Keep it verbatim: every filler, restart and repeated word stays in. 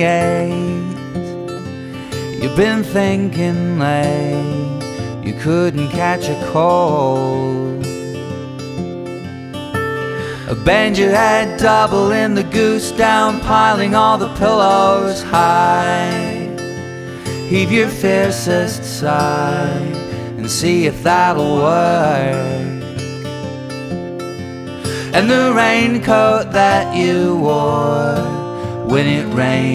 twenty-eight. You've been thinking late, you couldn't catch a cold. Bend your head double in the goose down, piling all the pillows high. Heave your fiercest sigh and see if that'll work. And the raincoat that you wore when it rained